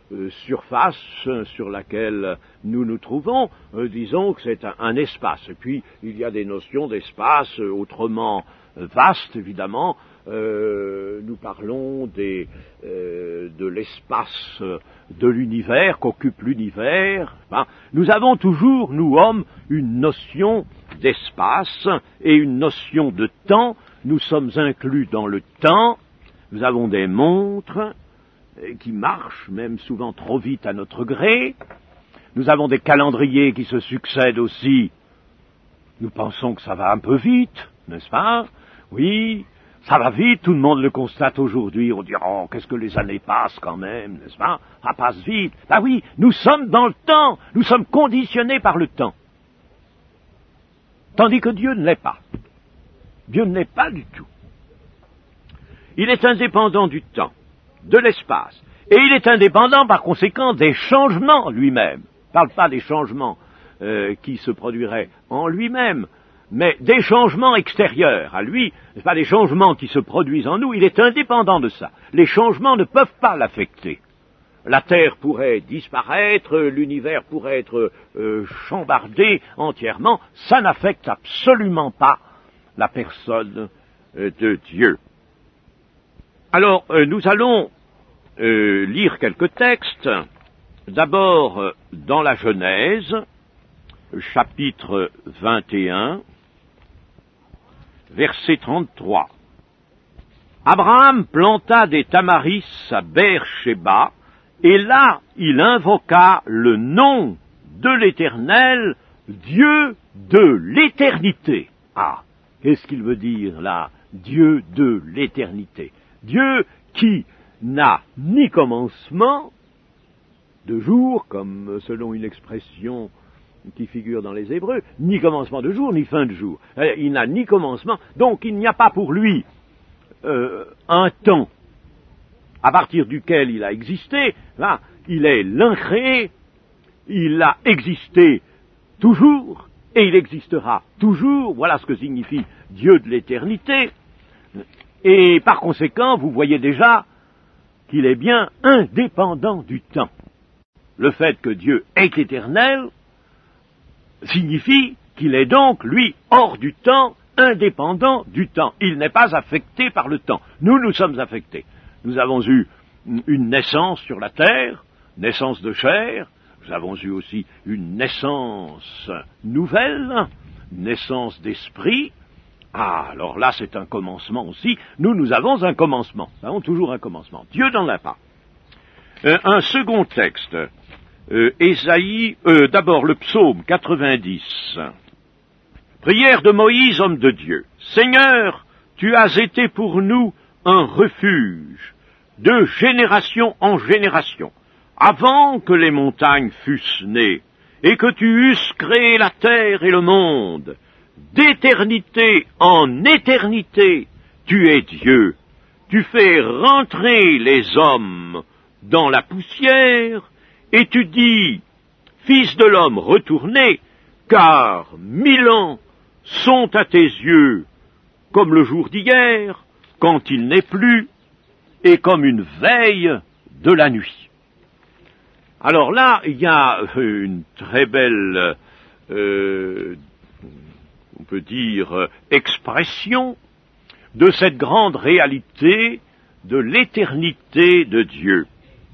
S1: euh, surface sur laquelle nous nous trouvons. Euh, disons que c'est un, un espace. Et puis, il y a des notions d'espace euh, autrement euh, vastes, évidemment. Euh, nous parlons des, euh, de l'espace de l'univers, qu'occupe l'univers. Hein. Nous avons toujours, nous hommes, une notion d'espace et une notion de temps. Nous sommes inclus dans le temps. Nous avons des montres euh, qui marchent, même souvent trop vite à notre gré. Nous avons des calendriers qui se succèdent aussi. Nous pensons que ça va un peu vite, n'est-ce pas? Oui. Ça va vite, tout le monde le constate aujourd'hui. On dit, oh, qu'est-ce que les années passent quand même, n'est-ce pas? Ça passe vite. Ben oui, nous sommes dans le temps. Nous sommes conditionnés par le temps. Tandis que Dieu ne l'est pas. Dieu ne l'est pas du tout. Il est indépendant du temps, de l'espace. Et il est indépendant, par conséquent, des changements lui-même. Je ne parle pas des changements euh, qui se produiraient en lui-même, mais des changements extérieurs à lui, ce pas des changements qui se produisent en nous, il est indépendant de ça. Les changements ne peuvent pas l'affecter. La Terre pourrait disparaître, l'univers pourrait être euh, chambardé entièrement, ça n'affecte absolument pas la personne euh, de Dieu. Alors, euh, nous allons euh, lire quelques textes. D'abord, euh, dans la Genèse, chapitre vingt et un, verset trente-trois. Abraham planta des tamaris à Beer-Shéba, et là il invoqua le nom de l'Éternel, Dieu de l'éternité. Ah, qu'est-ce qu'il veut dire là, Dieu de l'éternité? Dieu qui n'a ni commencement de jour, comme selon une expression qui figure dans les Hébreux, ni commencement de jour, ni fin de jour. Il n'a ni commencement, donc il n'y a pas pour lui euh, un temps à partir duquel il a existé. Là, il est l'incréé, il a existé toujours, et il existera toujours. Voilà ce que signifie Dieu de l'éternité. Et par conséquent, vous voyez déjà qu'il est bien indépendant du temps. Le fait que Dieu est éternel signifie qu'il est donc, lui, hors du temps, indépendant du temps. Il n'est pas affecté par le temps. Nous, nous sommes affectés. Nous avons eu une naissance sur la terre, naissance de chair. Nous avons eu aussi une naissance nouvelle, naissance d'esprit. Ah, alors là, c'est un commencement aussi. Nous, nous avons un commencement. Nous avons toujours un commencement. Dieu n'en a pas. Euh, un second texte. Euh, Ésaïe, euh, d'abord le psaume quatre-vingt-dix. Prière de Moïse, homme de Dieu. Seigneur, tu as été pour nous un refuge, de génération en génération, avant que les montagnes fussent nées, et que tu eusses créé la terre et le monde. D'éternité en éternité, tu es Dieu. Tu fais rentrer les hommes dans la poussière, et tu dis, Fils de l'homme, retournez, car mille ans sont à tes yeux comme le jour d'hier, quand il n'est plus, et comme une veille de la nuit. Alors là, il y a une très belle, euh, on peut dire, expression de cette grande réalité de l'éternité de Dieu.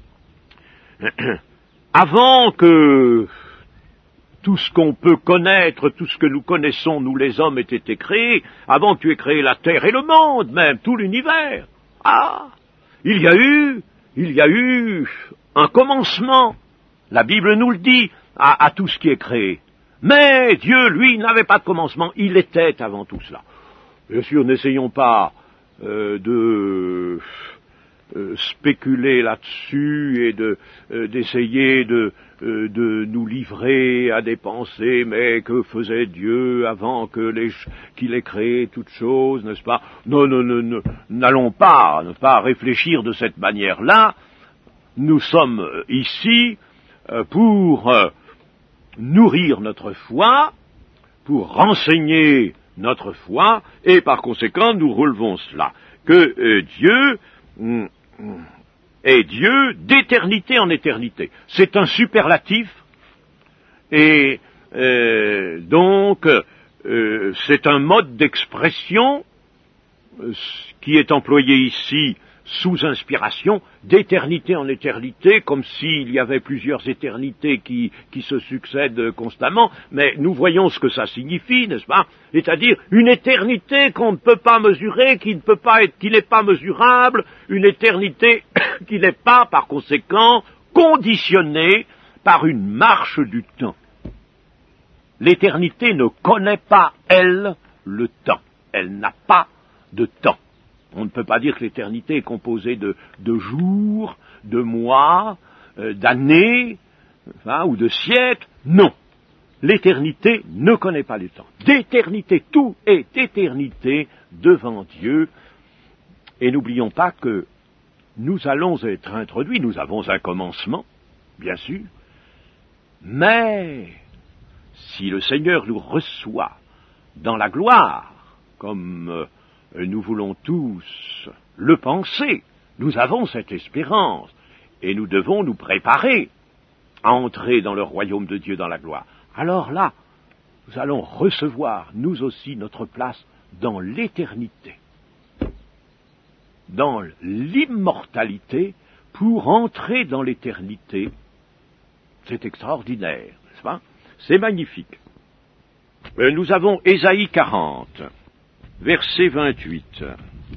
S1: Avant que tout ce qu'on peut connaître, tout ce que nous connaissons, nous les hommes, ait été créé, avant que tu aies créé la terre et le monde même, tout l'univers, ah, il y a eu, il y a eu un commencement, la Bible nous le dit, à, à tout ce qui est créé. Mais Dieu, lui, n'avait pas de commencement, il était avant tout cela. Bien sûr, n'essayons pas euh, de... Euh, spéculer là-dessus et de euh, d'essayer de euh, de nous livrer à des pensées, mais que faisait Dieu avant que les qu'il ait créé toutes choses, n'est-ce pas? Non, non, non, non, n'allons pas ne pas réfléchir de cette manière-là. Nous sommes ici euh, pour euh, nourrir notre foi, pour renseigner notre foi, et par conséquent nous relevons cela, que euh, Dieu est Dieu d'éternité en éternité. C'est un superlatif, et euh, donc euh, c'est un mode d'expression euh, qui est employé ici sous inspiration, d'éternité en éternité, comme s'il y avait plusieurs éternités qui, qui se succèdent constamment, mais nous voyons ce que ça signifie, n'est-ce pas? C'est-à-dire une éternité qu'on ne peut pas mesurer, qui ne peut pas être, qui n'est pas mesurable, une éternité qui n'est pas, par conséquent, conditionnée par une marche du temps. L'éternité ne connaît pas, elle, le temps. Elle n'a pas de temps. On ne peut pas dire que l'éternité est composée de, de jours, de mois, euh, d'années, hein, ou de siècles. Non. L'éternité ne connaît pas le temps. D'éternité, tout est éternité devant Dieu. Et n'oublions pas que nous allons être introduits, nous avons un commencement, bien sûr, mais si le Seigneur nous reçoit dans la gloire, comme euh, nous voulons tous le penser, nous avons cette espérance, et nous devons nous préparer à entrer dans le royaume de Dieu dans la gloire. Alors là, nous allons recevoir, nous aussi, notre place dans l'éternité, dans l'immortalité, pour entrer dans l'éternité. C'est extraordinaire, n'est-ce pas? C'est magnifique. Euh, nous avons Ésaïe quarante. Verset vingt-huit.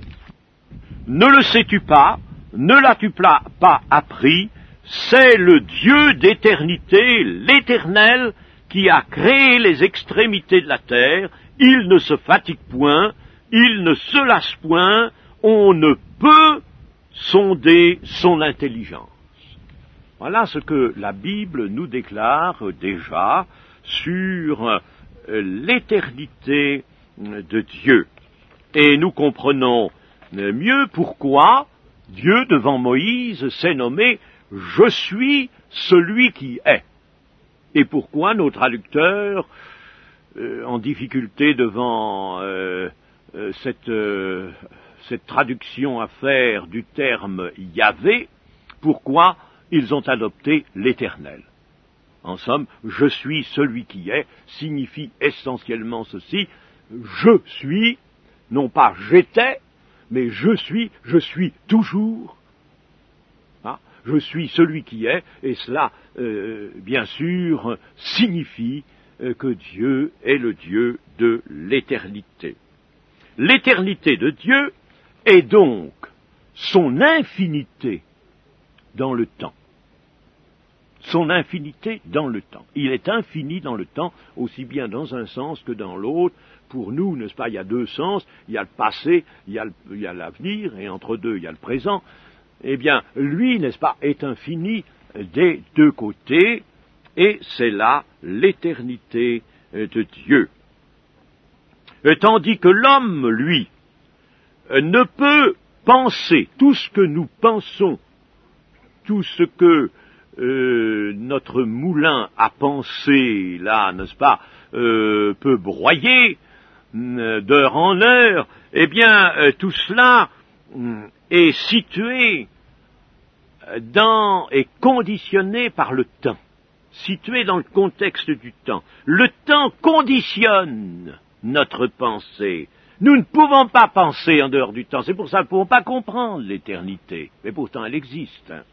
S1: Ne le sais-tu pas, ne l'as-tu pas appris, c'est le Dieu d'éternité, l'Éternel, qui a créé les extrémités de la terre, il ne se fatigue point, il ne se lasse point, on ne peut sonder son intelligence. Voilà ce que la Bible nous déclare déjà sur l'éternité de Dieu. Et nous comprenons mieux pourquoi Dieu, devant Moïse, s'est nommé « Je suis celui qui est ». Et pourquoi nos traducteurs, euh, en difficulté devant euh, euh, cette, euh, cette traduction à faire du terme « Yahvé », pourquoi ils ont adopté l'Éternel. En somme, « Je suis celui qui est » signifie essentiellement ceci: je suis, non pas j'étais, mais je suis, je suis toujours. Hein? Je suis celui qui est, et cela, euh, bien sûr, signifie euh, que Dieu est le Dieu de l'éternité. L'éternité de Dieu est donc son infinité dans le temps. Son infinité dans le temps. Il est infini dans le temps, aussi bien dans un sens que dans l'autre. Pour nous, n'est-ce pas, il y a deux sens, il y a le passé, il y a, le, il y a l'avenir, et entre deux, il y a le présent. Eh bien, lui, n'est-ce pas, est infini des deux côtés, et c'est là l'éternité de Dieu. Tandis que l'homme, lui, ne peut penser tout ce que nous pensons, tout ce que euh, notre moulin à penser, là, n'est-ce pas, euh, peut broyer d'heure en heure, eh bien, euh, tout cela euh, est situé dans, est conditionné par le temps, situé dans le contexte du temps. Le temps conditionne notre pensée. Nous ne pouvons pas penser en dehors du temps, c'est pour ça que nous ne pouvons pas comprendre l'éternité, mais pourtant elle existe. Hein.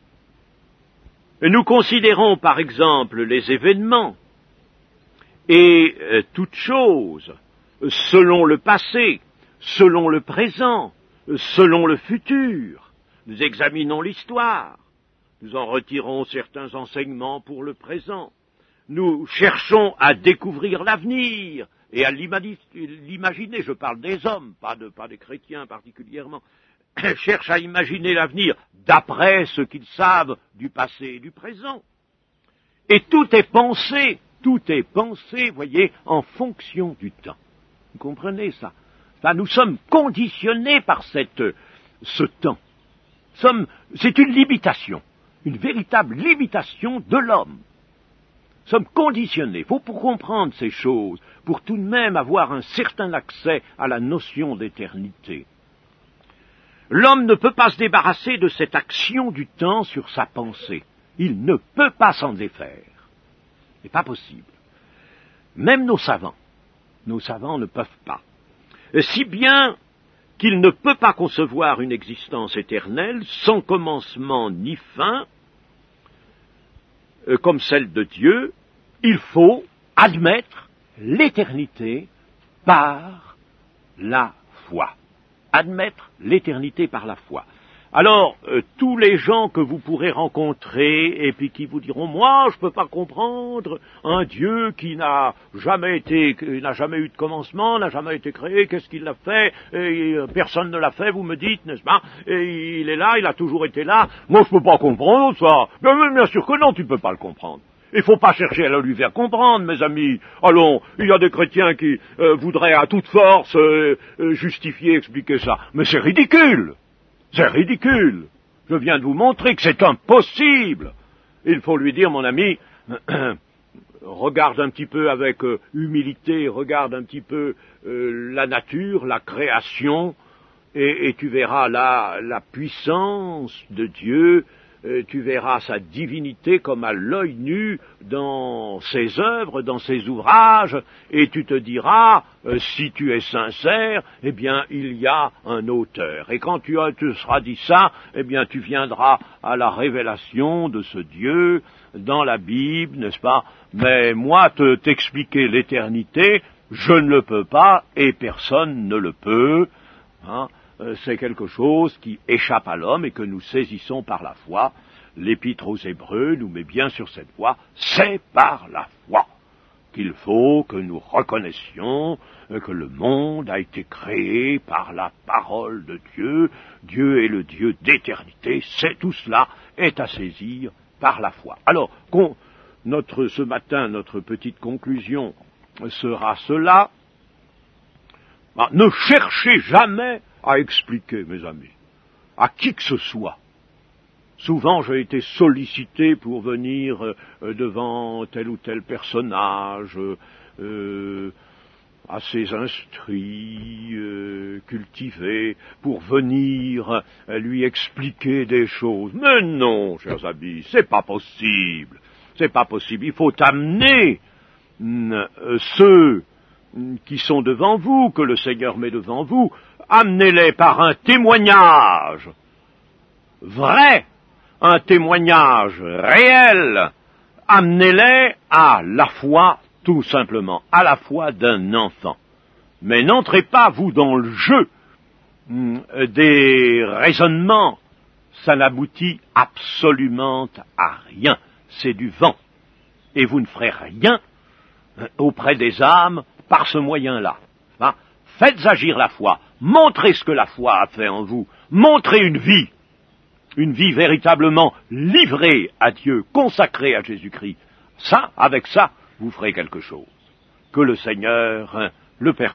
S1: Nous considérons par exemple les événements et euh, toutes choses selon le passé, selon le présent, selon le futur. Nous examinons l'histoire, nous en retirons certains enseignements pour le présent. Nous cherchons à découvrir l'avenir et à l'imaginer. Je parle des hommes, pas, de, pas des chrétiens particulièrement. Cherchent à imaginer l'avenir d'après ce qu'ils savent du passé et du présent. Et tout est pensé, tout est pensé, voyez, en fonction du temps. Vous comprenez ça? Enfin, nous sommes conditionnés par cette, ce temps. Sommes, c'est une limitation, une véritable limitation de l'homme. Nous sommes conditionnés. Il faut pour comprendre ces choses, pour tout de même avoir un certain accès à la notion d'éternité. L'homme ne peut pas se débarrasser de cette action du temps sur sa pensée. Il ne peut pas s'en défaire. Ce n'est pas possible. Même nos savants, nos savants ne peuvent pas. Si bien qu'il ne peut pas concevoir une existence éternelle sans commencement ni fin, euh, comme celle de Dieu. Il faut admettre l'éternité par la foi. Admettre l'éternité par la foi. Alors, euh, tous les gens que vous pourrez rencontrer et puis qui vous diront « Moi, je ne peux pas comprendre un Dieu qui n'a jamais été, qui n'a jamais eu de commencement, n'a jamais été créé, qu'est-ce qu'il a fait et, euh, personne ne l'a fait, vous me dites, n'est-ce pas? Et il est là, il a toujours été là. Moi, je ne peux pas comprendre ça. Bien, bien sûr que non, tu ne peux pas le comprendre. Il ne faut pas chercher à le lui faire comprendre, mes amis. Allons, il y a des chrétiens qui euh, voudraient à toute force euh, euh, justifier, expliquer ça. Mais c'est ridicule. C'est ridicule. Je viens de vous montrer que c'est impossible. Il faut lui dire, mon ami, regarde un petit peu avec euh, humilité, regarde un petit peu euh, la nature, la création, et, et tu verras là la puissance de Dieu. Euh, tu verras sa divinité comme à l'œil nu dans ses œuvres, dans ses ouvrages, et tu te diras, euh, si tu es sincère, eh bien, il y a un auteur. Et quand tu te seras dit ça, eh bien, tu viendras à la révélation de ce Dieu dans la Bible, n'est-ce pas? Mais moi, te, t'expliquer l'éternité, je ne le peux pas, et personne ne le peut, hein. C'est quelque chose qui échappe à l'homme et que nous saisissons par la foi. L'Épître aux Hébreux nous met bien sur cette voie. C'est par la foi qu'il faut que nous reconnaissions que le monde a été créé par la parole de Dieu. Dieu est le Dieu d'éternité. C'est tout cela est à saisir par la foi. Alors, notre, ce matin, notre petite conclusion sera cela. Ah, ne cherchez jamais à expliquer, mes amis, à qui que ce soit. Souvent, j'ai été sollicité pour venir euh, devant tel ou tel personnage, euh, assez instruit, euh, cultivé, pour venir euh, lui expliquer des choses. Mais non, chers amis, c'est pas possible. C'est pas possible. Il faut amener euh, ceux qui sont devant vous, que le Seigneur met devant vous, amenez-les par un témoignage vrai, un témoignage réel, amenez-les à la foi, tout simplement, à la foi d'un enfant. Mais n'entrez pas, vous, dans le jeu des raisonnements, ça n'aboutit absolument à rien, c'est du vent, et vous ne ferez rien auprès des âmes par ce moyen-là. Hein? Faites agir la foi, montrez ce que la foi a fait en vous, montrez une vie, une vie véritablement livrée à Dieu, consacrée à Jésus-Christ. Ça, avec ça, vous ferez quelque chose. Que le Seigneur, hein, le Père